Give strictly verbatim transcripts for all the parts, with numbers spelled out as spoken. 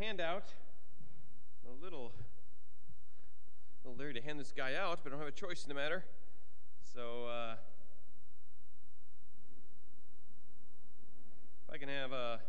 handout. A little, a little leery to hand this guy out, but I don't have a choice in the matter. So, uh, if I can have a,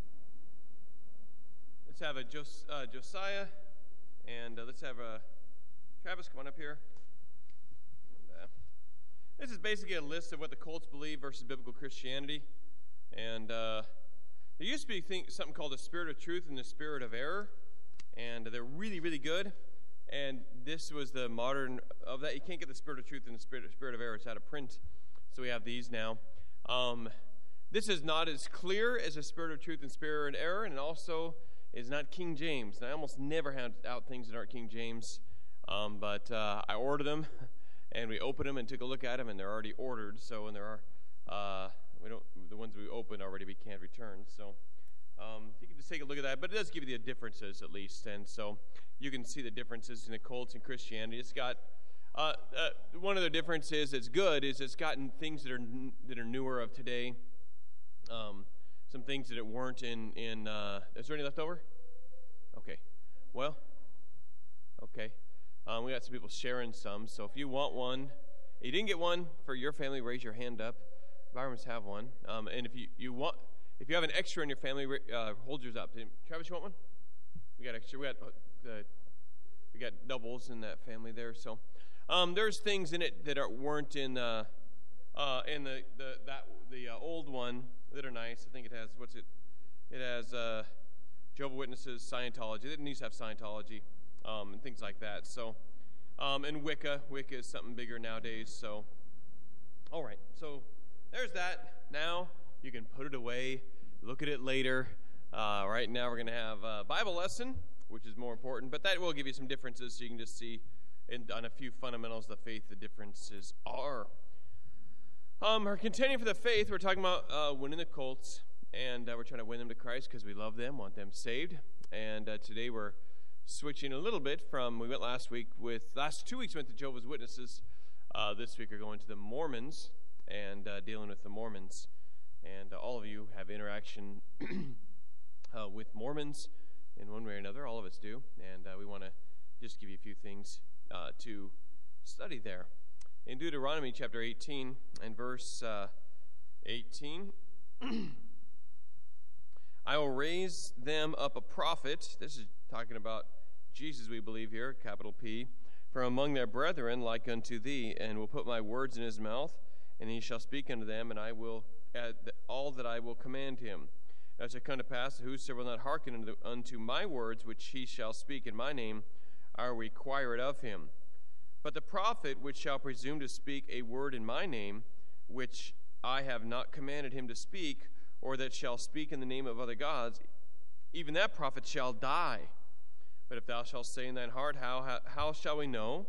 let's have a Jos, uh, Josiah, and uh, let's have a Travis come on up here. And, uh, this is basically a list of what the cults believe versus biblical Christianity, and uh, there used to be think, something called the spirit of truth and the spirit of error, and they're really, really good. And this was the modern of that. You can't get the spirit of truth and the spirit, spirit of error. It's out of print, so we have these now. Um, this is not as clear as the spirit of truth and spirit of error, and also is not King James. And I almost never hand out things that aren't King James, um, but uh, I ordered them, and we opened them and took a look at them, and they're already ordered. So, and there are. Uh, We don't. The ones we opened already, we can't return. So um, you can just take a look at that. But it does give you the differences at least, and so you can see the differences in the cults and Christianity. It's got uh, uh, one of the differences that's good is it's gotten things that are n- that are newer of today. Um, some things that it weren't in in. Uh, is there any left over? Okay. Well. Okay. Um, we got some people sharing some. So if you want one, if you didn't get one for your family, raise your hand up. Environments have one, um, and if you, you want, if you have an extra in your family, uh, hold yours up. Travis, you want one? We got extra. We got uh, we got doubles in that family there. So um, there's things in it that are, weren't in uh, uh, in the, the that the uh, old one that are nice. I think it has what's it? It has uh, Jehovah's Witnesses, Scientology. It needs to have Scientology um, and things like that. So um, and Wicca. Wicca is something bigger nowadays. So all right. So. There's that. Now you can put it away, look at it later. Uh, right now we're going to have a Bible lesson, which is more important, but that will give you some differences so you can just see in, on a few fundamentals of the faith the differences are. Um, we're contending for the faith. We're talking about uh, winning the cults, and uh, we're trying to win them to Christ because we love them, want them saved. And uh, today we're switching a little bit from, we went last week with, last two weeks we went to Jehovah's Witnesses. Uh, this week we're going to the Mormons. And uh, dealing with the Mormons. And uh, all of you have interaction uh, with Mormons in one way or another. All of us do. And uh, we want to just give you a few things uh, to study there. In Deuteronomy chapter eighteen and verse uh, eighteen, I will raise them up a prophet. This is talking about Jesus, we believe here, capital P, from among their brethren like unto thee, and will put my words in his mouth. And he shall speak unto them, and I will add all that I will command him. As it come to pass, whosoever will not hearken unto, unto my words, which he shall speak in my name, I will require it of him. But the prophet which shall presume to speak a word in my name, which I have not commanded him to speak, or that shall speak in the name of other gods, even that prophet shall die. But if thou shalt say in thine heart, how, how, how shall we know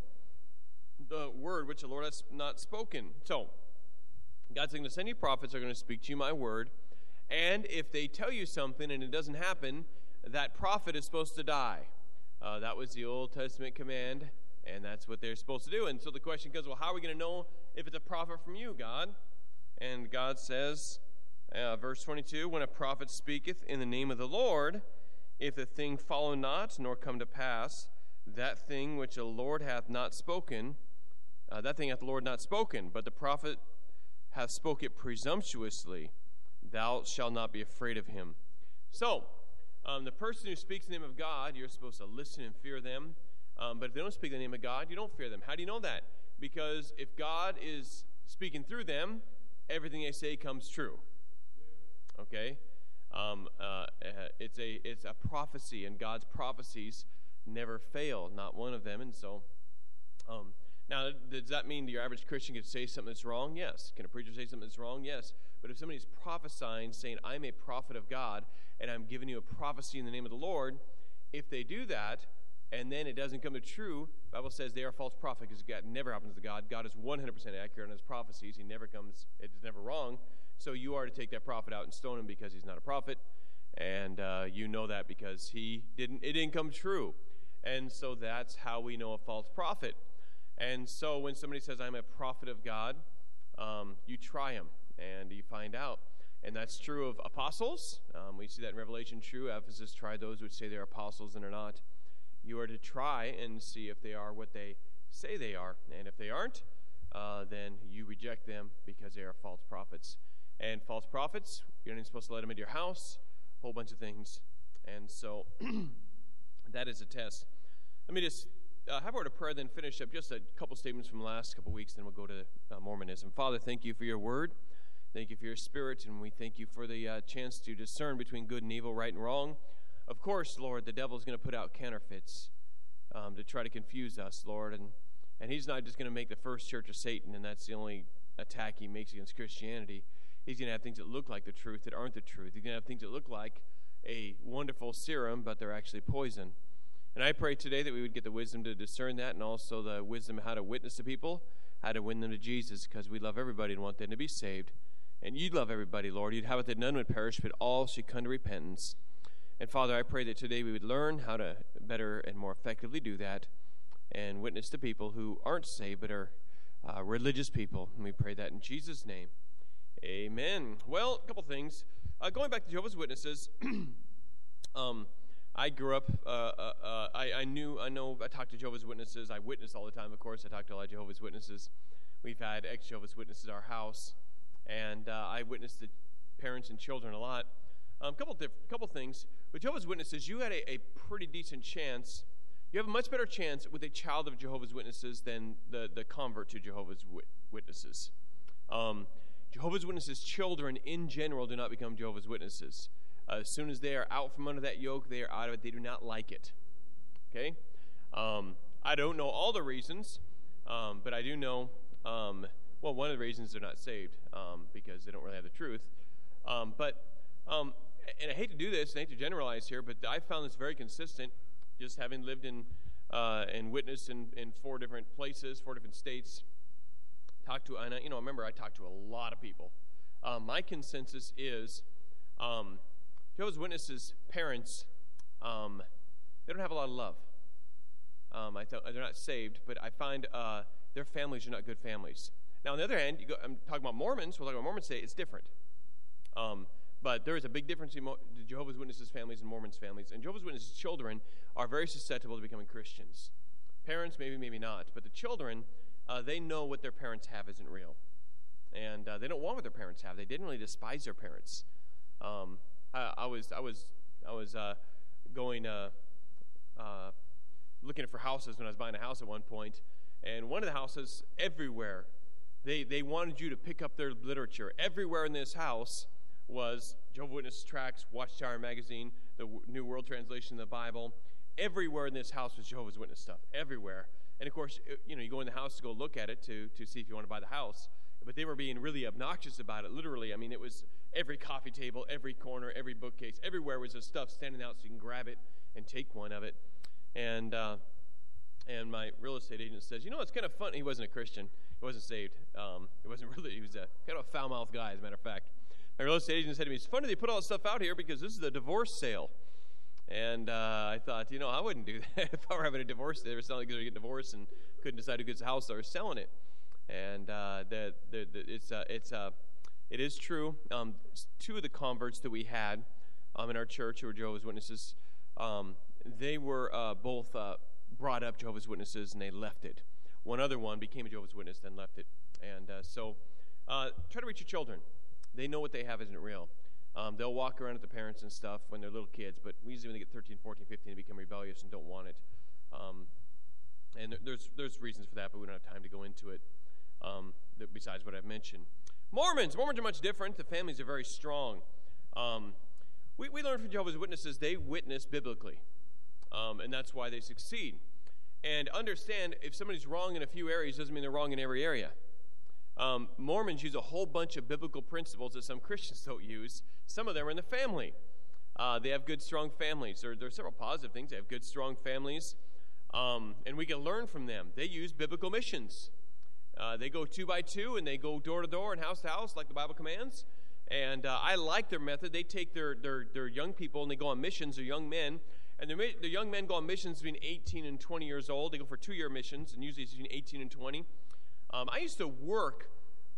the word which the Lord has not spoken? So, God's going to send you prophets who are going to speak to you my word, and if they tell you something and it doesn't happen, that prophet is supposed to die. Uh, that was the Old Testament command, and that's what they're supposed to do. And so the question goes, well, how are we going to know if it's a prophet from you, God? And God says, uh, verse twenty-two, when a prophet speaketh in the name of the Lord, if the thing follow not, nor come to pass, that thing which the Lord hath not spoken, uh, that thing hath the Lord not spoken, but the prophet hath spoke it presumptuously, thou shalt not be afraid of him. So, um, the person who speaks in the name of God, you're supposed to listen and fear them. Um, but if they don't speak in the name of God, you don't fear them. How do you know that? Because if God is speaking through them, everything they say comes true. Okay? Um, uh, it's a it's a prophecy, and God's prophecies never fail, not one of them. And so, um, now, does that mean your average Christian can say something that's wrong? Yes. Can a preacher say something that's wrong? Yes. But if somebody's prophesying, saying, I'm a prophet of God, and I'm giving you a prophecy in the name of the Lord, if they do that, and then it doesn't come to true, the Bible says they are a false prophet, because God never happens to God. God is one hundred percent accurate on his prophecies. He never comes, it's never wrong. So you are to take that prophet out and stone him because he's not a prophet, and uh, you know that because he didn't, it didn't come true. And so that's how we know a false prophet. And so when somebody says, I'm a prophet of God, um, you try them, and you find out. And that's true of apostles. Um, we see that in Revelation true. Ephesus tried those who would say they're apostles and are not. You are to try and see if they are what they say they are. And if they aren't, uh, then you reject them because they are false prophets. And false prophets, you're not even supposed to let them into your house, a whole bunch of things. And so that is a test. Let me just uh, have a word of prayer, then finish up just a couple statements from the last couple weeks, then we'll go to uh, Mormonism. Father, thank you for your word. Thank you for your spirit, and we thank you for the uh, chance to discern between good and evil, right and wrong. Of course, Lord, the devil's going to put out counterfeits um, to try to confuse us, Lord, and, and he's not just going to make the first church of Satan, and that's the only attack he makes against Christianity. He's going to have things that look like the truth that aren't the truth. He's going to have things that look like a wonderful serum, but they're actually poison. And I pray today that we would get the wisdom to discern that, and also the wisdom of how to witness to people, how to win them to Jesus, because we love everybody and want them to be saved. And you'd love everybody, Lord. You'd have it that none would perish, but all should come to repentance. And Father, I pray that today we would learn how to better and more effectively do that and witness to people who aren't saved but are uh, religious people. And we pray that in Jesus' name. Amen. Well, a couple things. Uh, going back to Jehovah's Witnesses, um, I grew up, uh, uh, uh, I, I knew, I know, I talked to Jehovah's Witnesses. I witness all the time, of course. I talk to a lot of Jehovah's Witnesses. We've had ex-Jehovah's Witnesses at our house. And uh, I witnessed the parents and children a lot. A um, couple diff- couple things. With Jehovah's Witnesses, you had a, a pretty decent chance. You have a much better chance with a child of Jehovah's Witnesses than the, the convert to Jehovah's Wit- Witnesses. Um, Jehovah's Witnesses' children, in general, do not become Jehovah's Witnesses. Uh, as soon as they are out from under that yoke, they are out of it. They do not like it. Okay? Um, I don't know all the reasons, um, but I do know... Um, Well, one of the reasons they're not saved, um, because they don't really have the truth. Um, but, um, and I hate to do this, and I hate to generalize here, but I found this very consistent, just having lived in uh, and witnessed in, in four different places, four different states. Talked to, and I, you know, remember I talked to a lot of people. Um, my consensus is um, Jehovah's Witnesses' parents, um, they don't have a lot of love. Um, I th- they're not saved, but I find uh, their families are not good families. Now, on the other hand, you go, I'm talking about Mormons. We'll talk about Mormons today. It's different. Um, but there is a big difference in Mo- the Jehovah's Witnesses families and Mormons families. And Jehovah's Witnesses children are very susceptible to becoming Christians. Parents, maybe, maybe not. But the children, uh, they know what their parents have isn't real. And uh, they don't want what their parents have. They didn't really despise their parents. Um, I, I was I was, I was uh, going, uh, uh, looking for houses when I was buying a house at one point. And one of the houses, everywhere, They they wanted you to pick up their literature. Everywhere in this house was Jehovah's Witness tracts, Watchtower magazine, the New World Translation of the Bible. Everywhere in this house was Jehovah's Witness stuff. Everywhere. And of course, you know, you go in the house to go look at it to to see if you want to buy the house. But they were being really obnoxious about it. Literally, I mean, it was every coffee table, every corner, every bookcase, everywhere was this stuff standing out so you can grab it and take one of it. And uh, and my real estate agent says, you know, it's kind of fun. He wasn't a Christian. He wasn't saved. Um, he wasn't really, he was a kind of a foul-mouthed guy, as a matter of fact. My real estate agent said to me, it's funny they put all this stuff out here because this is a divorce sale. And uh, I thought, you know, I wouldn't do that. If I were having a divorce, they were selling because they were getting divorced and couldn't decide who gets the house, they were selling it. And uh, the, the, the, it's, uh, it's, uh, it is true. Um, two of the converts that we had um, in our church who were Jehovah's Witnesses, um, they were uh, both uh, brought up Jehovah's Witnesses and they left it. One other one became a Jehovah's Witness, then left it. And uh, so uh, try to reach your children. They know what they have isn't real. Um, they'll walk around with the parents and stuff when they're little kids, but usually when they get thirteen, fourteen, fifteen, they become rebellious and don't want it. Um, and there, there's there's reasons for that, but we don't have time to go into it um, besides what I've mentioned. Mormons. Mormons are much different. The families are very strong. Um, we, we learned from Jehovah's Witnesses they witness biblically, um, and that's why they succeed. And understand, if somebody's wrong in a few areas, doesn't mean they're wrong in every area. Um, Mormons use a whole bunch of biblical principles that some Christians don't use. Some of them are in the family. Uh, they have good, strong families. There, there are several positive things. They have good, strong families, um, and we can learn from them. They use biblical missions. Uh, they go two by two, and they go door to door and house to house, like the Bible commands. And uh, I like their method. They take their, their, their young people, and they go on missions, their young men. And the, the young men go on missions between eighteen and twenty years old. They go for two-year missions, and usually it's between eighteen and twenty. Um, I used to work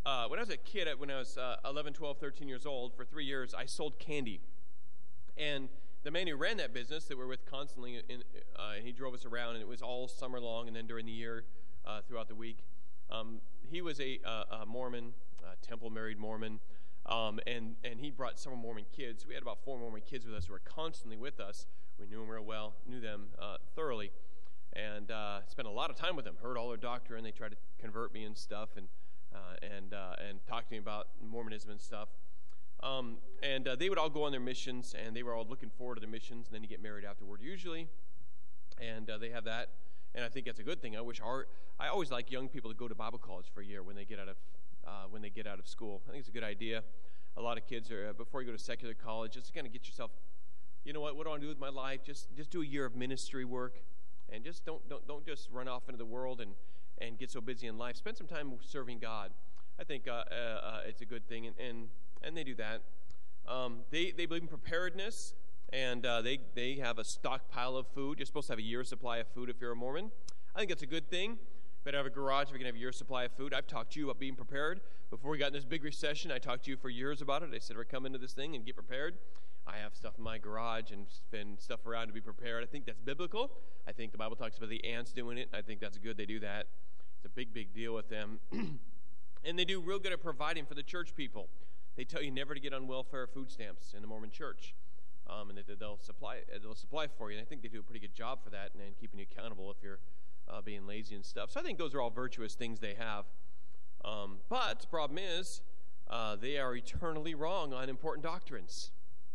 uh, when I was a kid, when I was uh, eleven, twelve, thirteen years old, for three years, I sold candy. And the man who ran that business that we're with constantly, in, uh, he drove us around, and it was all summer long and then during the year uh, throughout the week. Um, he was a, uh, a Mormon, a temple-married Mormon, um, and, and he brought several Mormon kids. We had about four Mormon kids with us who were constantly with us. We knew them real well, knew them uh, thoroughly, and uh, spent a lot of time with them, heard all their doctrine. They tried to convert me and stuff, and uh, and uh, and talk to me about Mormonism and stuff. Um, and uh, they would all go on their missions, and they were all looking forward to their missions, and then you get married afterward usually, and uh, they have that, and I think that's a good thing. I wish our, I always like young people to go to Bible college for a year when they get out of uh, when they get out of school. I think it's a good idea. A lot of kids are, uh, before you go to secular college, just kind of get yourself, you know what, what do I want to do with my life? Just just do a year of ministry work, and just don't don't don't just run off into the world and, and get so busy in life. Spend some time serving God. I think uh, uh, uh, it's a good thing, and, and and they do that. Um, they they believe in preparedness, and uh, they they have a stockpile of food. You're supposed to have a year's supply of food if you're a Mormon. I think that's a good thing. Better have a garage if you can have a year's supply of food. I've talked to you about being prepared. Before we got in this big recession, I talked to you for years about it. I said, we're coming to this thing and get prepared. I have stuff in my garage and, and stuff around to be prepared. I think that's biblical. I think the Bible talks about the ants doing it. I think that's good they do that. It's a big, big deal with them. And they do real good at providing for the church people. They tell you never to get on welfare food stamps in the Mormon church, um, and that they'll supply they'll supply for you. And I think they do a pretty good job for that, and, and keeping you accountable if you're uh, being lazy and stuff. So I think those are all virtuous things they have. Um, but the problem is uh, they are eternally wrong on important doctrines.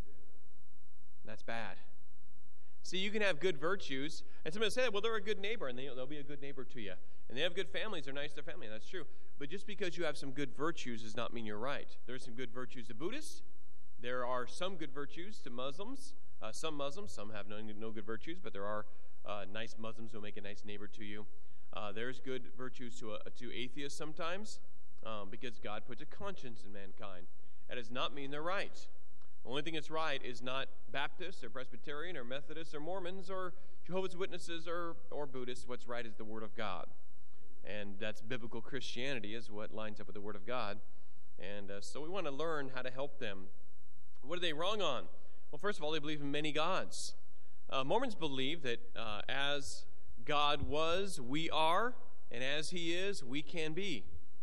That's bad. See, you can have good virtues, and somebody will say, well, they're a good neighbor, and they, they'll be a good neighbor to you. And they have good families, they're nice to their family, that's true. But just because you have some good virtues does not mean you're right. There's some good virtues to Buddhists. There are some good virtues to Muslims. Uh, some Muslims, some have no, no good virtues, but there are uh, nice Muslims who will make a nice neighbor to you. Uh, there's good virtues to, a, to atheists sometimes, um, because God puts a conscience in mankind. That does not mean they're right. The only thing that's right is not Baptists or Presbyterian or Methodists or Mormons or Jehovah's Witnesses or, or Buddhists. What's right is the Word of God. And that's biblical Christianity is what lines up with the Word of God. And uh, so we want to learn how to help them. What are they wrong on? Well, first of all, they believe in many gods. Uh, Mormons believe that uh, as God was, we are, and as He is, we can be.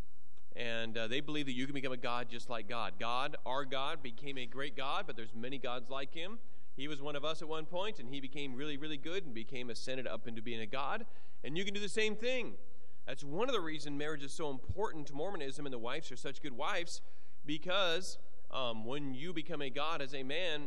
And uh, they believe that you can become a god just like God. God, our God, became a great God, but there's many gods like Him. He was one of us at one point, and He became really, really good and became ascended up into being a god. And you can do the same thing. That's one of the reasons marriage is so important to Mormonism, and the wives are such good wives, because um, when you become a god as a man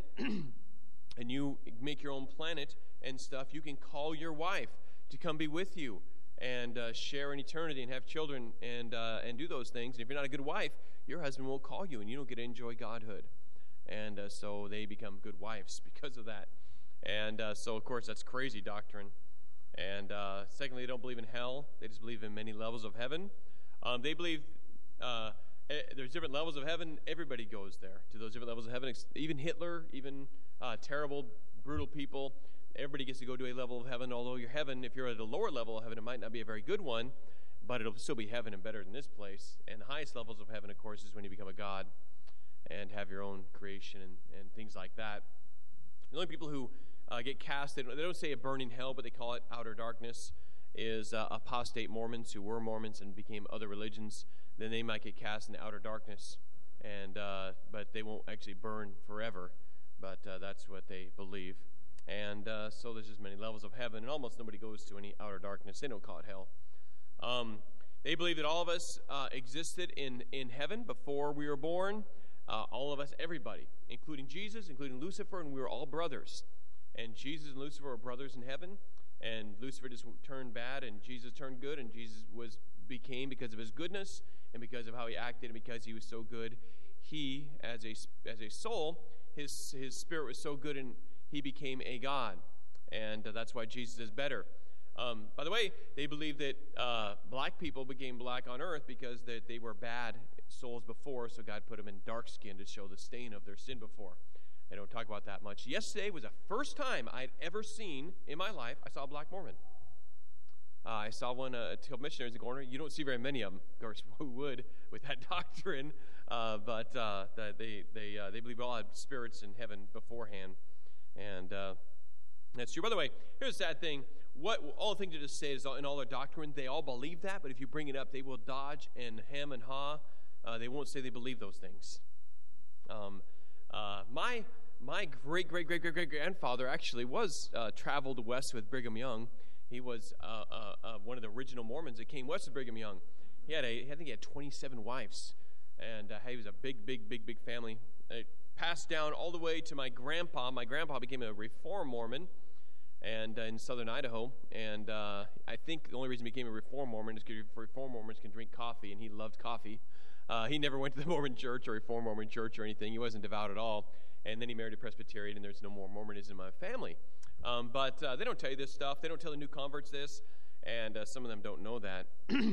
and you make your own planet and stuff, you can call your wife to come be with you and uh, share in eternity and have children and uh, and do those things. And if you're not a good wife, your husband will call you, and you don't get to enjoy godhood. And uh, so they become good wives because of that. And uh, so, of course, that's crazy doctrine. And uh, secondly, they don't believe in hell. They just believe in many levels of heaven. Um, they believe uh, there's different levels of heaven. Everybody goes there to those different levels of heaven. Even Hitler, even uh, terrible, brutal people. Everybody gets to go to a level of heaven, although your heaven, if you're at a lower level of heaven, it might not be a very good one, but it'll still be heaven and better than this place. And the highest levels of heaven, of course, is when you become a god and have your own creation and, and things like that. The only people who uh, get cast, they don't, they don't say a burning hell, but they call it outer darkness, is uh, apostate Mormons who were Mormons and became other religions. Then they might get cast into outer darkness, and uh, but they won't actually burn forever. But uh, that's what they believe. And uh, so there's just many levels of heaven, and almost nobody goes to any outer darkness. They don't call it hell. Um, they believe that all of us uh, existed in, in heaven before we were born. Uh, all of us, everybody, including Jesus, including Lucifer, and we were all brothers. And Jesus and Lucifer were brothers in heaven, and Lucifer just turned bad, and Jesus turned good, and Jesus was became, because of his goodness, and because of how he acted, and because he was so good, he, as a, as a soul, his, his spirit was so good, and he became a god, and uh, that's why Jesus is better. Um, by the way, they believe that uh, black people became black on earth because that they were bad souls before, so God put them in dark skin to show the stain of their sin before. I don't talk about that much. Yesterday was the first time I'd ever seen in my life, I saw a black Mormon. Uh, I saw one uh, at Hill Missionaries in Gorner. You don't see very many of them. Of course, who would with that doctrine? Uh, but uh, they they uh, they believe we all have spirits in heaven beforehand, and uh, that's true. By the way, here's a sad thing. What all the things you just say is in all their doctrine, they all believe that. But if you bring it up, they will dodge and hem and haw. Uh, they won't say they believe those things. Um, uh, my my great great great great great grandfather actually was uh, traveled west with Brigham Young. He was uh, uh, uh, one of the original Mormons that came west of Brigham Young. He had a, I think he had twenty-seven wives, and uh, he was a big, big, big, big family. It passed down all the way to my grandpa. My grandpa became a Reform Mormon, and uh, in southern Idaho. And uh, I think the only reason he became a Reform Mormon is because Reform Mormons can drink coffee, and he loved coffee. Uh, he never went to the Mormon church or Reform Mormon church or anything. He wasn't devout at all. And then he married a Presbyterian, and there's no more Mormonism in my family. Um, but uh, they don't tell you this stuff. They don't tell the new converts this, and uh, some of them don't know that.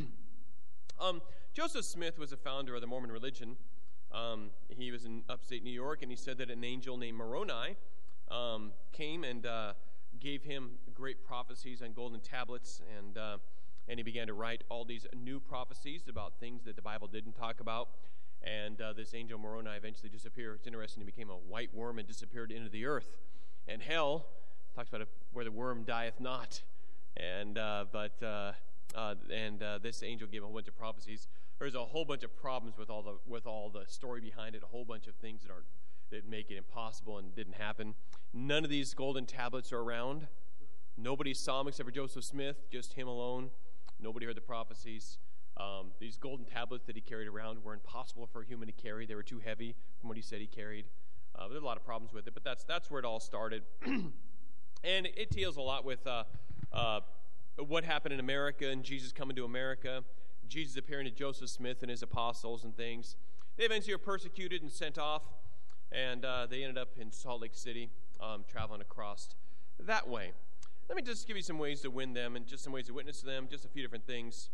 um, Joseph Smith was a founder of the Mormon religion. Um, he was in upstate New York, and he said that an angel named Moroni um, came and uh, gave him great prophecies on golden tablets, and uh, and he began to write all these new prophecies about things that the Bible didn't talk about. And uh, this angel Moroni eventually disappeared. It's interesting. He became a white worm and disappeared into the earth. And hell talks about a, where the worm dieth not. And uh, but uh, uh, and uh, this angel gave a whole bunch of prophecies. There's a whole bunch of problems with all the with all the story behind it. A whole bunch of things that are that make it impossible and didn't happen. None of these golden tablets are around. Nobody saw them except for Joseph Smith. Just him alone. Nobody heard the prophecies. Um, these golden tablets that he carried around were impossible for a human to carry. They were too heavy from what he said he carried. Uh, there's a lot of problems with it, but that's that's where it all started. And it deals a lot with uh, uh, what happened in America and Jesus coming to America, Jesus appearing to Joseph Smith and his apostles and things. They eventually were persecuted and sent off, and uh, they ended up in Salt Lake City, um, traveling across that way. Let me just give you some ways to win them and just some ways to witness to them, just a few different things.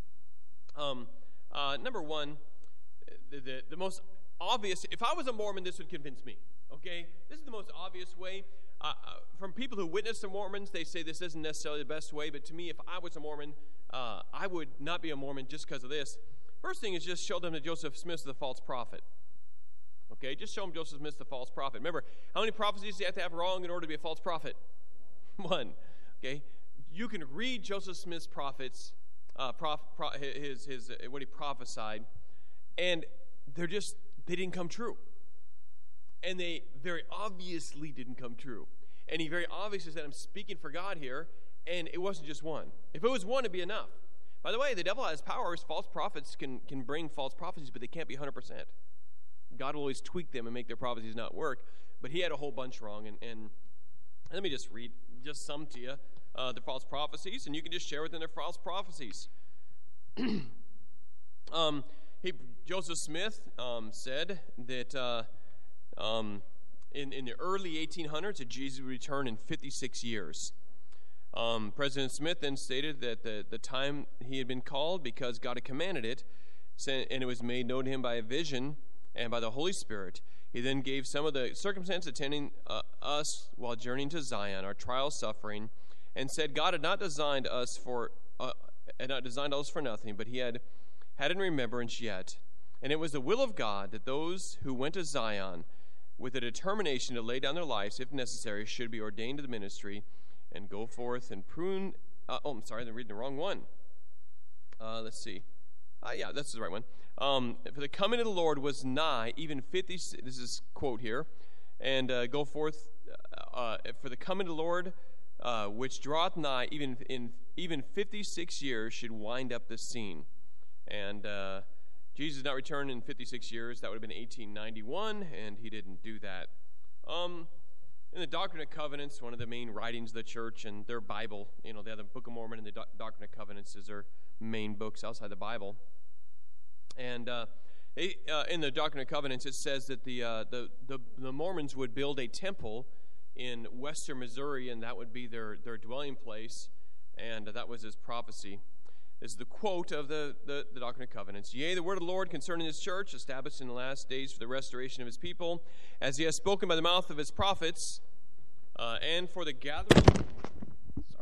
Um, uh, number one, the, the, the most obvious, if I was a Mormon, this would convince me, okay? This is the most obvious way. Uh, uh, from people who witness the Mormons, they say this isn't necessarily the best way, but to me, if I was a Mormon, uh, I would not be a Mormon just because of this. First thing is just show them that Joseph Smith is the false prophet. Okay, just show them Joseph Smith is the false prophet. Remember, how many prophecies do you have to have wrong in order to be a false prophet? One. Okay, you can read Joseph Smith's prophets, uh, prof, pro, his his uh, what he prophesied, and they're just they didn't come true, and they very obviously didn't come true. And he very obviously said, "I'm speaking for God here," and it wasn't just one. If it was one, it'd be enough. By the way, the devil has powers. False prophets can can bring false prophecies, but they can't be one hundred percent. God will always tweak them and make their prophecies not work. But he had a whole bunch wrong, and and let me just read just some to you, uh, the false prophecies, and you can just share with them their false prophecies. um, he, Joseph Smith um, said that uh, um, in, in the early eighteen hundreds that Jesus would return in fifty-six years. Um, President Smith then stated that the, the time he had been called because God had commanded it, and it was made known to him by a vision and by the Holy Spirit. He then gave some of the circumstances attending uh, us while journeying to Zion, our trial suffering, and said God had not designed us for uh, had not designed us for nothing, but he had had in remembrance yet. And it was the will of God that those who went to Zion with a determination to lay down their lives, if necessary, should be ordained to the ministry and go forth and prune. Uh, oh, I'm sorry, I'm reading the wrong one. Uh, let's see. Uh, yeah, that's the right one. Um, for the coming of the Lord was nigh, even fifty. This is a quote here, and uh, go forth. Uh, for the coming of the Lord, uh, which draweth nigh, even in even fifty-six years, should wind up the scene. And uh, Jesus did not return in fifty-six years. That would have been eighteen ninety-one, and he didn't do that. Um, in the Doctrine and Covenants, one of the main writings of the church, and their Bible, you know, they have the Book of Mormon and the Do- Doctrine and Covenants as their main books outside the Bible. And uh, they, uh, in the Doctrine and Covenants, it says that the, uh, the the the Mormons would build a temple in western Missouri, and that would be their, their dwelling place, and uh, that was his prophecy. This is the quote of the, the, the Doctrine and Covenants. Yea, the word of the Lord concerning his church, established in the last days for the restoration of his people, as he has spoken by the mouth of his prophets, uh, and for the gathering...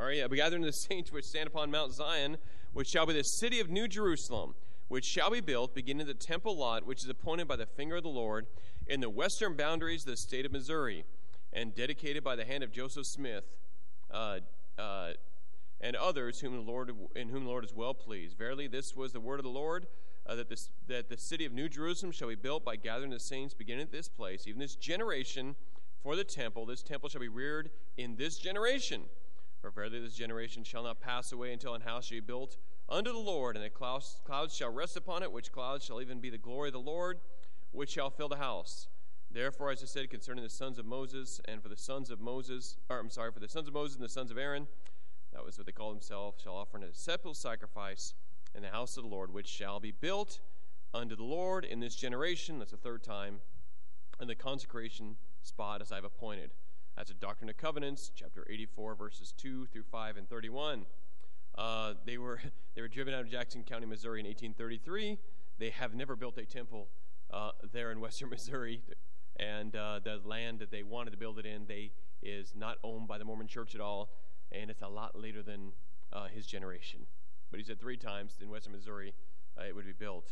All right, yeah, but gathering the saints which stand upon Mount Zion, which shall be the city of New Jerusalem, which shall be built, beginning the temple lot, which is appointed by the finger of the Lord, in the western boundaries of the state of Missouri, and dedicated by the hand of Joseph Smith, uh, uh, and others whom the Lord in whom the Lord is well pleased. Verily, this was the word of the Lord, uh, that this that the city of New Jerusalem shall be built by gathering the saints, beginning at this place, even this generation, for the temple. This temple shall be reared in this generation. For verily, this generation shall not pass away until an house shall be built unto the Lord, and the clouds, clouds shall rest upon it, which clouds shall even be the glory of the Lord, which shall fill the house. Therefore, as I said concerning the sons of Moses, and for the sons of Moses, or I'm sorry, for the sons of Moses and the sons of Aaron, that was what they called themselves, shall offer an acceptable sacrifice in the house of the Lord, which shall be built unto the Lord in this generation. That's the third time. And the consecration spot as I've appointed. That's a Doctrine and Covenants, chapter eighty-four, verses two through five and thirty-one. Uh, they were they were driven out of Jackson County, Missouri in eighteen thirty-three. They have never built a temple uh, there in western Missouri. And uh, the land that they wanted to build it in, they is not owned by the Mormon Church at all, and it's a lot later than uh, his generation. But he said three times in western Missouri uh, it would be built.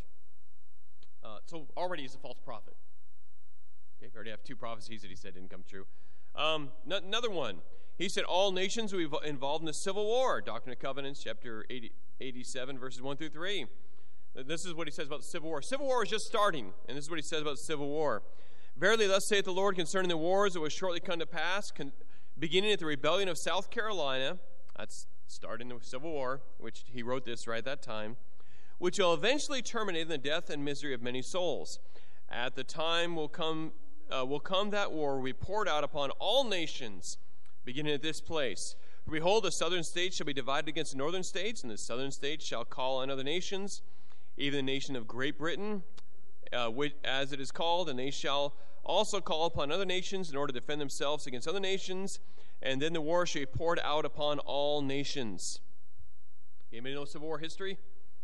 Uh, so already he's a false prophet. Okay, we already have two prophecies that he said didn't come true. Um, n- another one. He said all nations will be involved in the Civil War. Doctrine and Covenants, chapter eighty, eighty-seven, verses one through three. This is what he says about the Civil War. Civil War is just starting, and this is what he says about the Civil War. Verily, thus saith the Lord concerning the wars that will shortly come to pass, con- beginning at the rebellion of South Carolina, that's starting the Civil War, which he wrote this right at that time, which will eventually terminate in the death and misery of many souls. At the time will come, uh, will come that war will be poured out upon all nations, beginning at this place. For behold, the southern states shall be divided against the northern states, and the southern states shall call on other nations, even the nation of Great Britain, Uh, which, as it is called, and they shall also call upon other nations in order to defend themselves against other nations, and then the war shall be poured out upon all nations. Anybody know Civil War history?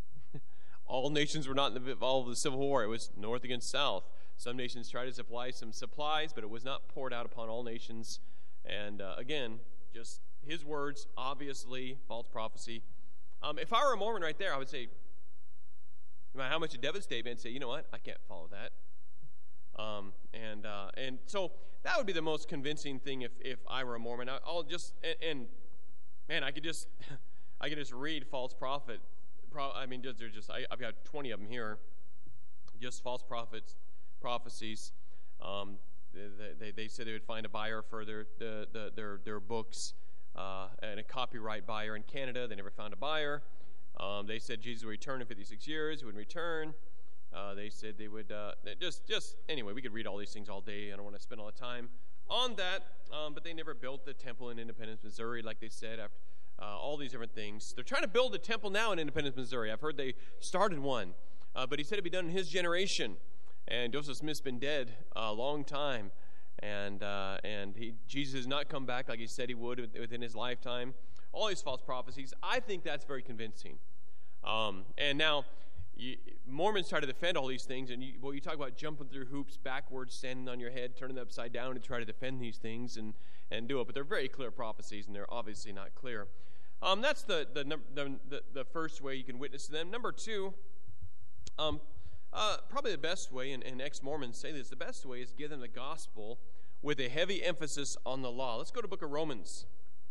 All nations were not involved in the Civil War. It was North against South. Some nations tried to supply some supplies, but it was not poured out upon all nations. And uh, again, just his words, obviously false prophecy. Um, if I were a Mormon right there, I would say, no matter how much it devastates me, I'd say, you know what, I can't follow that. Um, and uh, and so that would be the most convincing thing if, if I were a Mormon. I, I'll just and, and man, I could just I could just read false prophet. Pro, I mean, just, they're just I, I've got twenty of them here, just false prophets, prophecies. Um, they, they they said they would find a buyer for their the, the, their their books uh, and a copyright buyer in Canada. They never found a buyer. Um, they said Jesus would return in fifty-six years. He would return. Uh, they said they would uh, just, just anyway, we could read all these things all day. I don't want to spend all the time on that. Um, but they never built the temple in Independence, Missouri, like they said, after uh, all these different things. They're trying to build a temple now in Independence, Missouri. I've heard they started one. Uh, but he said it'd be done in his generation. And Joseph Smith's been dead a long time. And uh, and he, Jesus has not come back like he said he would within his lifetime. All these false prophecies. I think that's very convincing. Um, and now, you, Mormons try to defend all these things, and you, well, you talk about jumping through hoops backwards, standing on your head, turning them upside down to try to defend these things and, and do it. But they're very clear prophecies, and they're obviously not clear. Um, that's the the, the the the first way you can witness to them. Number two, um, uh, probably the best way, and, and ex-Mormons say this, the best way is give them the gospel with a heavy emphasis on the law. Let's go to the book of Romans.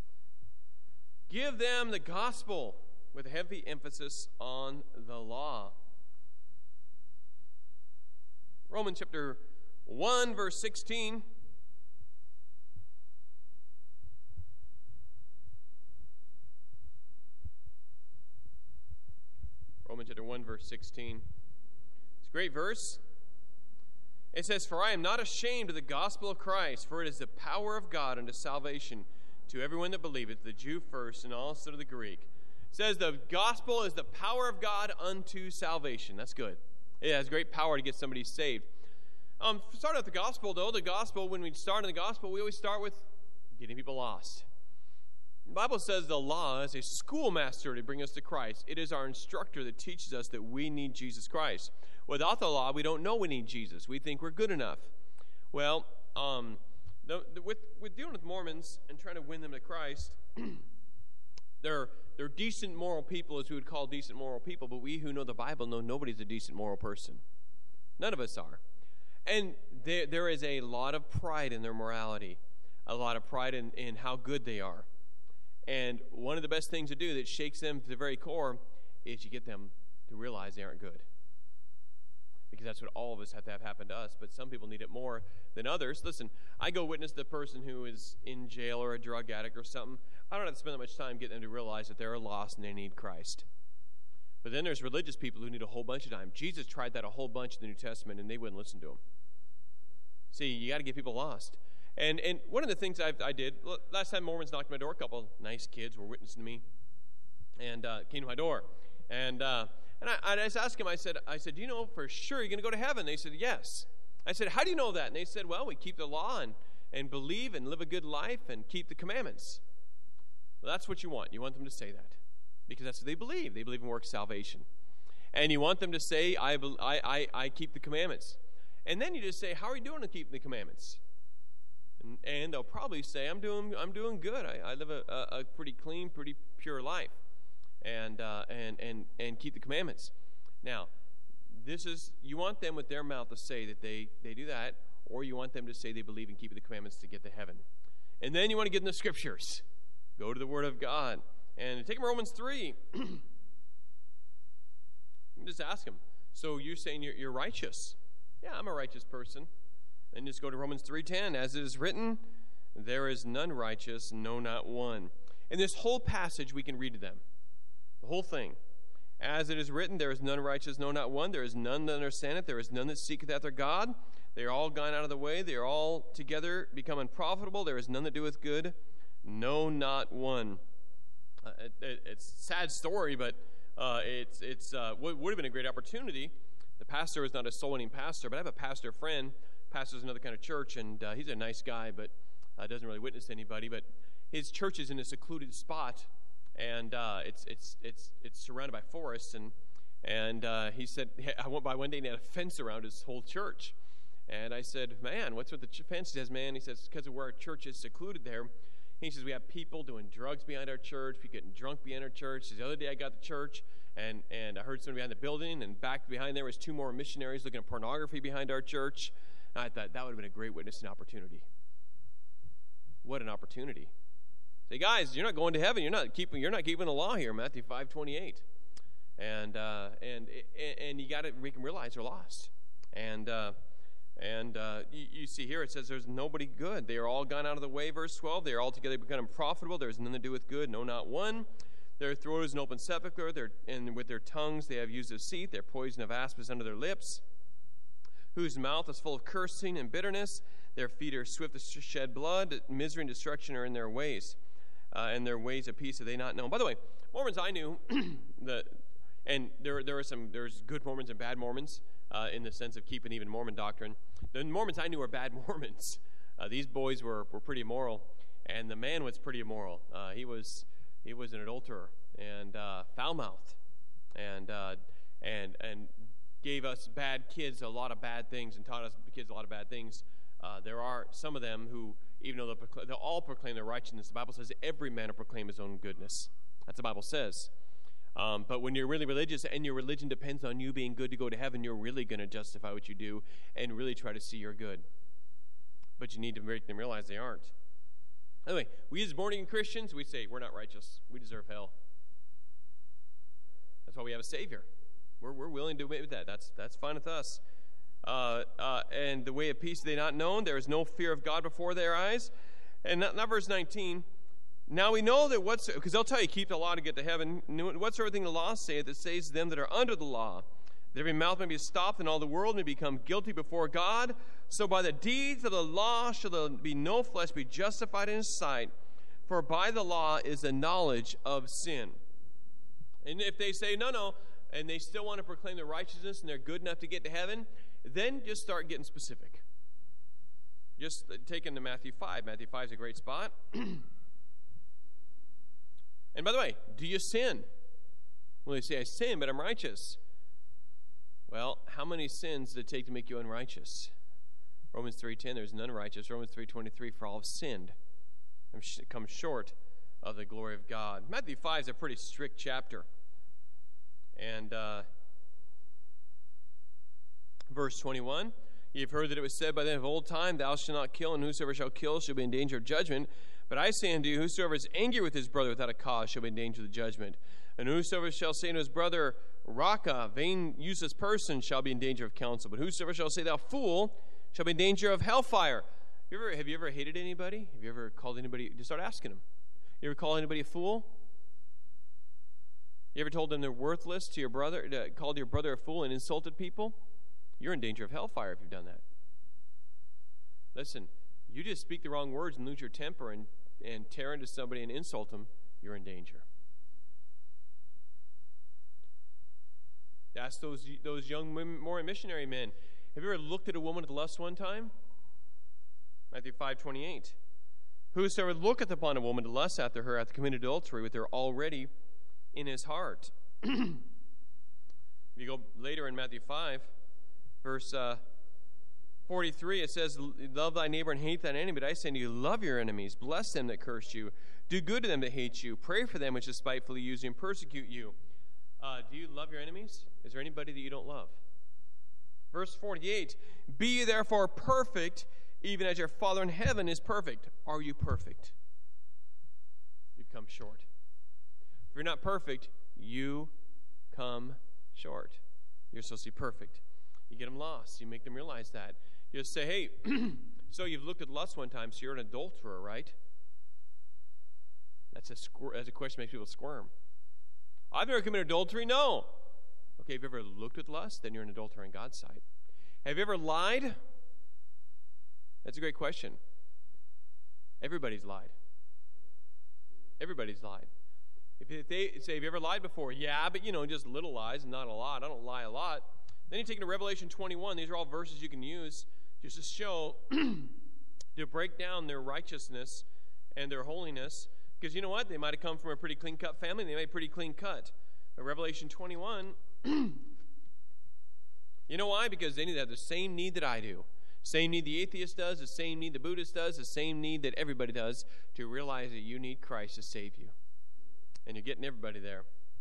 Give them the gospel with a heavy emphasis on the law. Romans chapter one, verse sixteen. Romans chapter one, verse sixteen. It's a great verse. It says, "For I am not ashamed of the gospel of Christ, for it is the power of God unto salvation to everyone that believeth, the Jew first, and also to the Greek." It says the gospel is the power of God unto salvation. That's good. It has great power to get somebody saved. Um, start out the gospel, though. The gospel, when we start in the gospel, we always start with getting people lost. The Bible says the law is a schoolmaster to bring us to Christ. It is our instructor that teaches us that we need Jesus Christ. Without the law, we don't know we need Jesus. We think we're good enough. Well, um, the, the, with, with dealing with Mormons and trying to win them to Christ, They're, they're decent moral people, as we would call decent moral people, but we who know the Bible know nobody's a decent moral person. None of us are. And there, there is a lot of pride in their morality, a lot of pride in, in how good they are. And one of the best things to do that shakes them to the very core is you get them to realize they aren't good. Because that's what all of us have to have happen to us, but some people need it more than others. Listen, I go witness the person who is in jail or a drug addict or something. I don't have to spend that much time getting them to realize that they're lost and they need Christ. But then there's religious people who need a whole bunch of time. Jesus tried that a whole bunch in the New Testament, and they wouldn't listen to him. See, you got to get people lost. And and one of the things I've, I did, last time Mormons knocked on my door, a couple nice kids were witnessing to me, and uh, came to my door. And uh, and I, I just asked him, I said, I said, do you know for sure you're going to go to heaven? They said, yes. I said, how do you know that? And they said, well, we keep the law and, and believe and live a good life and keep the commandments. Well, that's what you want. You want them to say that. Because that's what they believe. They believe in works salvation. And you want them to say, I, I, I, I keep the commandments. And then you just say, how are you doing to keep the commandments? And, and they'll probably say, I'm doing I'm doing good. I, I live a, a, a pretty clean, pretty pure life. And, uh, and, and, and keep the commandments. Now, this is, you want them with their mouth to say that they, they do that, or you want them to say they believe in keeping the commandments to get to heaven. And then you want to get in the scriptures. Go to the Word of God. And take them to Romans three. You just ask them, so you're saying you're, you're righteous? Yeah, I'm a righteous person. Then just go to Romans three ten. As it is written, there is none righteous, no, not one. In this whole passage, we can read to them. The whole thing. As it is written, there is none righteous, no, not one. There is none that understandeth. There is none that seeketh after God. They are all gone out of the way. They are all together become unprofitable. There is none that doeth good, no, not one. Uh, it, it, it's a sad story, but uh, it's it's uh, would, would have been a great opportunity. The pastor is not a soul-winning pastor, but I have a pastor friend. Pastors another kind of church, and uh, he's a nice guy, but uh, doesn't really witness to anybody. But his church is in a secluded spot, and uh, it's it's it's it's surrounded by forests. And and uh, he said, I went by one day and he had a fence around his whole church. And I said, man, what's with the ch- fence? He says, man, he says, because of where our church is secluded there. He says, we have people doing drugs behind our church, people getting drunk behind our church. He says, the other day I got to church, and, and I heard somebody behind the building, and back behind there was two more missionaries looking at pornography behind our church. And I thought that would have been a great witnessing opportunity. What an opportunity. Say, guys, you're not going to heaven. You're not keeping You're not keeping the law here, Matthew five twenty-eight. And uh, and and you got to make them realize they're lost. And uh, and uh, you, you see here it says there's nobody good. They are all gone out of the way. Verse twelve. They are all together become unprofitable. There's none to do with good. No, not one. Their throat is an open sepulchre. Their and with their tongues they have used deceit. Their poison of asp is under their lips. Whose mouth is full of cursing and bitterness. Their feet are swift to shed blood. Misery and destruction are in their ways. Uh, and their ways of peace have they not known. By the way, Mormons I knew, the, and there there are some there's good Mormons and bad Mormons uh, in the sense of keeping even Mormon doctrine. The Mormons I knew were bad Mormons. Uh, these boys were, were pretty immoral, and the man was pretty immoral. Uh, he was he was an adulterer and uh, foul-mouthed, and uh, and and gave us bad kids a lot of bad things and taught us kids a lot of bad things. Uh, there are some of them who, even though they'll, proclaim, they'll all proclaim their righteousness, the Bible says every man will proclaim his own goodness. That's what the Bible says. Um, but when you're really religious and your religion depends on you being good to go to heaven, you're really going to justify what you do and really try to see you're good. But you need to make them realize they aren't. Anyway, we as born-again Christians, we say we're not righteous. We deserve hell. That's why we have a Savior. We're, we're willing to admit that. That's, that's fine with us. Uh, uh, and the way of peace they not known. There is no fear of God before their eyes. And not, not verse nineteen. Now we know that what's, because they'll tell you, keep the law to get to heaven. Whatsoever thing the law saith, that says to them that are under the law, that every mouth may be stopped, and all the world may become guilty before God. So by the deeds of the law shall there be no flesh be justified in his sight, for by the law is the knowledge of sin. And if they say, no, no, and they still want to proclaim their righteousness, and they're good enough to get to heaven, then just start getting specific. Just take them to Matthew five. Matthew five is a great spot. And by the way, do you sin? Well, they say, I sin, but I'm righteous. Well, how many sins did it take to make you unrighteous? Romans three ten, there's none righteous. Romans three twenty-three, for all have sinned and come short of the glory of God. Matthew five is a pretty strict chapter. And uh, verse twenty-one, you've heard that it was said by them of old time, thou shalt not kill, and whosoever shall kill shall be in danger of judgment. But I say unto you, whosoever is angry with his brother without a cause shall be in danger of the judgment. And whosoever shall say to his brother, Raka, vain, useless person, shall be in danger of counsel. But whosoever shall say, thou fool, shall be in danger of hellfire. You ever, have you ever hated anybody? Have you ever called anybody? Just start asking them. You ever call anybody a fool? You ever told them they're worthless to your brother, to, called your brother a fool and insulted people? You're in danger of hellfire if you've done that. Listen, you just speak the wrong words and lose your temper and, and tear into somebody and insult them, you're in danger. Ask those, those young women, more missionary men. Have you ever looked at a woman with lust one time? Matthew five twenty-eight. Whosoever looketh upon a woman to lust after her hath committed adultery with her already in his heart. If you go later in Matthew five, verse uh, forty-three, it says, love thy neighbor and hate thine enemy. But I say unto you, love your enemies, bless them that curse you, do good to them that hate you, pray for them which despitefully use you and persecute you. Uh, do you love your enemies? Is there anybody that you don't love? Verse forty-eight, be ye therefore perfect, even as your Father in heaven is perfect. Are you perfect? You've come short. If you're not perfect, you come short. You're supposed to be perfect. You get them lost. You make them realize that. You just say, hey, so you've looked at lust one time, so you're an adulterer, right? That's a, squir- that's a question that makes people squirm. I've never committed adultery. No. Okay, have you ever looked at lust? Then you're an adulterer in God's sight. Have you ever lied? That's a great question. Everybody's lied. Everybody's lied. If they say, have you ever lied before? Yeah, but you know, just little lies, not a lot. I don't lie a lot. Then you take into Revelation twenty-one. These are all verses you can use just to show, to break down their righteousness and their holiness. Because you know what? They might have come from a pretty clean-cut family. They made pretty clean cut. But Revelation twenty-one, you know why? Because they need to have the same need that I do. Same need the atheist does, the same need the Buddhist does, the same need that everybody does to realize that you need Christ to save you. And you're getting everybody there.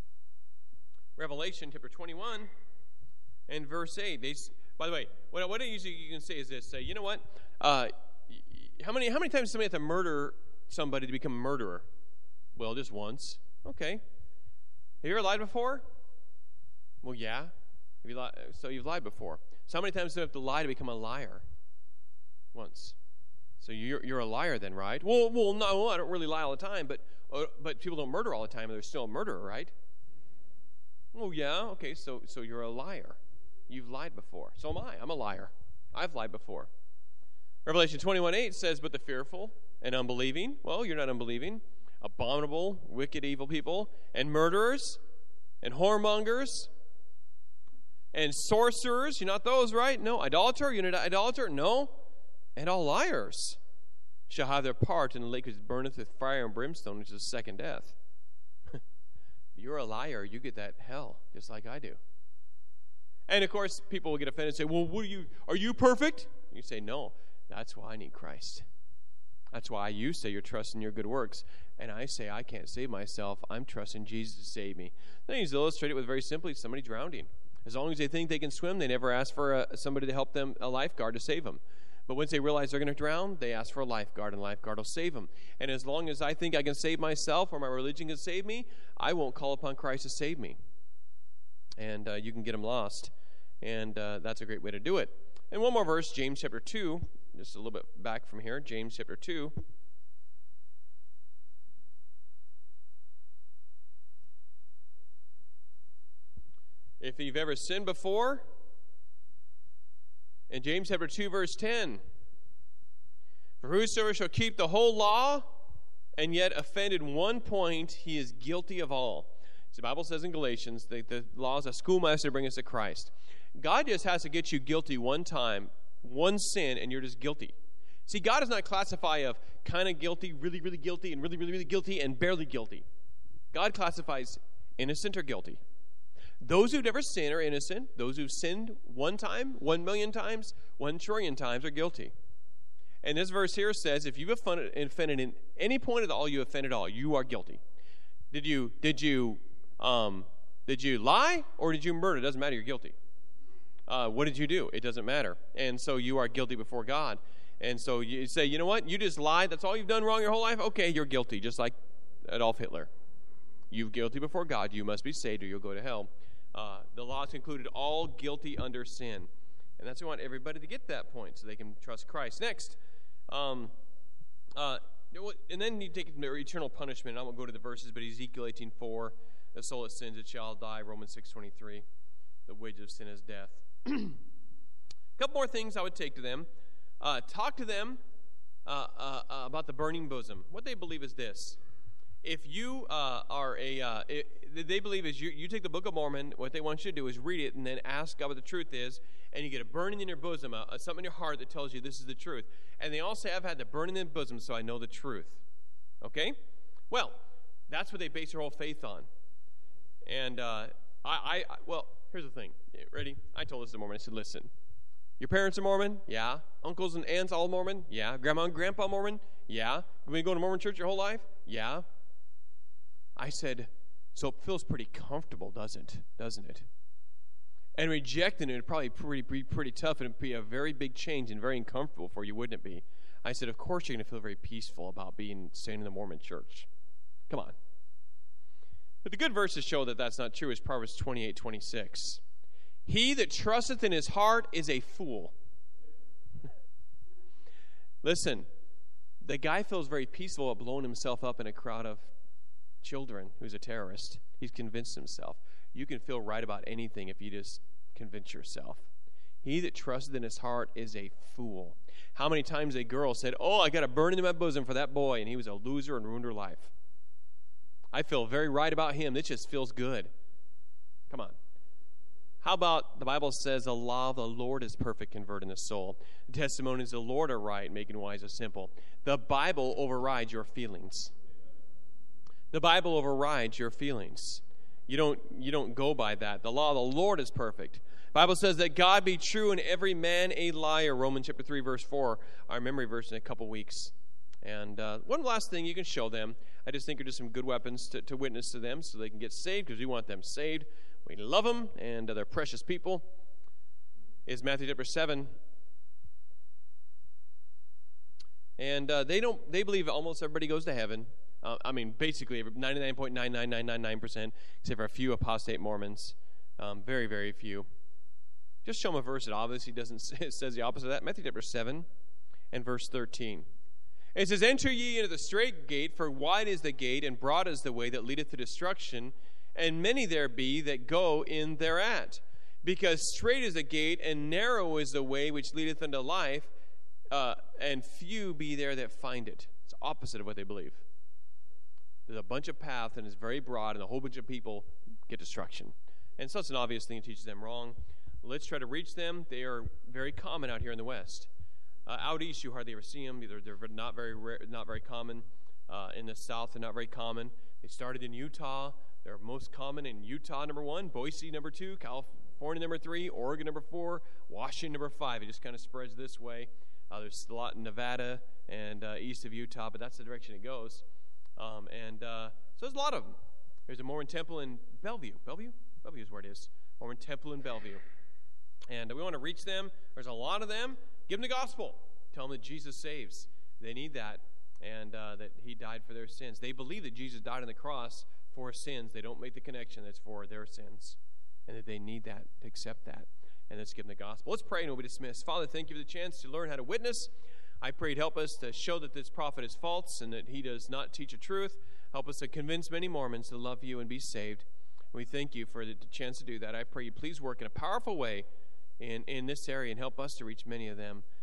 Revelation chapter twenty-one and verse eight. They, by the way, what, what I usually you can say is this. Say, you know what? Uh, how many how many times does somebody have to murder somebody to become a murderer? Well, just once. Okay. Have you ever lied before? Well, yeah. Have you li- so you've lied before. So how many times do you have to lie to become a liar? Once. So you're you're a liar then, right? Well, well, no, I don't really lie all the time, but uh, but people don't murder all the time, and they're still a murderer, right? Well, yeah, okay, so so you're a liar. You've lied before. So am I. I'm a liar. I've lied before. Revelation twenty-one eight says, but the fearful and unbelieving, well, you're not unbelieving, abominable, wicked, evil people, and murderers, and whoremongers, and sorcerers, you're not those, right? No. Idolater, you're not idolater? No. And all liars shall have their part in the lake which burneth with fire and brimstone, which is the second death. You're a liar, you get that hell, just like I do. And of course, people will get offended and say, well, what are you, are you perfect? You say, no, that's why I need Christ. That's why you say you're trusting your good works. And I say, I can't save myself. I'm trusting Jesus to save me. Then he's illustrated with very simply somebody drowning. As long as they think they can swim, they never ask for a, somebody to help them, a lifeguard to save them. But once they realize they're going to drown, they ask for a lifeguard, and a lifeguard will save them. And as long as I think I can save myself or my religion can save me, I won't call upon Christ to save me. And uh, you can get them lost. And uh, that's a great way to do it. And one more verse, James chapter two, just a little bit back from here, James chapter two. If you've ever sinned before, in James chapter two, verse ten, for whosoever shall keep the whole law and yet offend in one point, he is guilty of all. So the Bible says in Galatians that the law is a schoolmaster to bring us to Christ. God just has to get you guilty one time, one sin, and you're just guilty. See, God does not classify of kind of guilty, really, really guilty, and really, really, really guilty, and barely guilty. God classifies innocent or guilty. Those who never sin are innocent. Those who've sinned one time, one million times, one trillion times are guilty. And this verse here says, if you've offended, offended in any point at all, you offended all. You are guilty. Did you did you um, did you lie or did you murder? It doesn't matter. You're guilty. Uh, what did you do? It doesn't matter. And so you are guilty before God. And so you say, you know what? You just lied. That's all you've done wrong your whole life? Okay, you're guilty, just like Adolf Hitler. You're guilty before God. You must be saved or you'll go to hell. Uh, the law has concluded all guilty under sin. And that's why I want everybody to get that point so they can trust Christ. Next, um, uh, and then you take eternal punishment. I won't go to the verses, but Ezekiel eighteen four, the soul that sins, it shall die. Romans six twenty-three, the wages of sin is death. A couple more things I would take to them. Uh, talk to them uh, uh, uh, about the burning bosom. What they believe is this. If you uh, are a, uh, it, they believe is you, you take the Book of Mormon, what they want you to do is read it and then ask God what the truth is, and you get a burning in your bosom, uh, something in your heart that tells you this is the truth. And they all say, I've had the burning in the bosom, so I know the truth. Okay? Well, that's what they base their whole faith on. And uh, I, I, well, here's the thing. Ready? I told this to Mormon. I said, listen, your parents are Mormon? Yeah. Uncles and aunts all Mormon? Yeah. Grandma and grandpa Mormon? Yeah. You been going to Mormon church your whole life? Yeah. I said, so it feels pretty comfortable, doesn't doesn't it? And rejecting it would probably pretty, be pretty tough, and it would be a very big change and very uncomfortable for you, wouldn't it be? I said, of course you're going to feel very peaceful about being staying in the Mormon church. Come on. But the good verses show that that's not true is Proverbs twenty-eight twenty-six. He that trusteth in his heart is a fool. Listen, the guy feels very peaceful about blowing himself up in a crowd of children who's a terrorist. He's convinced himself. You can feel right about anything if you just convince yourself. He that trusteth in his heart is a fool. How many times a girl said, oh, I got a burn in my bosom for that boy, and he was a loser and ruined her life. I feel very right about him. This just feels good. Come on. How about the Bible says the law of the Lord is perfect, converting the soul. The testimonies of the Lord are right, making wise or simple. The Bible overrides your feelings. The Bible overrides your feelings. You don't, you don't go by that. The law of the Lord is perfect. The Bible says that God be true and every man a liar. Romans chapter three, verse four, our memory verse in a couple weeks. And uh, one last thing you can show them, I just think are just some good weapons to, to witness to them so they can get saved, because we want them saved. We love them, and uh, they're precious people, is Matthew chapter seven. And uh, they don't. They believe almost everybody goes to heaven. Uh, I mean, basically, ninety-nine point nine nine nine nine nine percent, except for a few apostate Mormons. Um, very, very few. Just show them a verse that obviously doesn't say, it says the opposite of that. Matthew chapter seven and verse thirteen. It says, enter ye into the straight gate, for wide is the gate, and broad is the way that leadeth to destruction, and many there be that go in thereat. Because straight is the gate, and narrow is the way which leadeth unto life, uh, and few be there that find it. It's opposite of what they believe. There's a bunch of paths, and it's very broad, and a whole bunch of people get destruction. And so it's an obvious thing to teach them wrong. Let's try to reach them. They are very common out here in the West. Uh, out east, you hardly ever see them. Either they're not very rare, not very common. Uh, in the South, they're not very common. They started in Utah. They're most common in Utah, number one, Boise, number two, California, number three, Oregon, number four, Washington, number five. It just kind of spreads this way. Uh, there's a lot in Nevada and uh, east of Utah, but that's the direction it goes. Um, and uh, so there's a lot of them. There's a Mormon temple in Bellevue. Bellevue? Bellevue is where it is. Mormon temple in Bellevue. And we want to reach them. There's a lot of them. Give them the gospel. Tell them that Jesus saves. They need that, and uh, that he died for their sins. They believe that Jesus died on the cross for sins. They don't make the connection that's for their sins, and that they need that, to accept that. And let's give them the gospel. Let's pray and we'll be dismissed. Father, thank you for the chance to learn how to witness. I pray you'd help us to show that this prophet is false and that he does not teach the truth. Help us to convince many Mormons to love you and be saved. We thank you for the chance to do that. I pray you please work in a powerful way in, in this area and help us to reach many of them.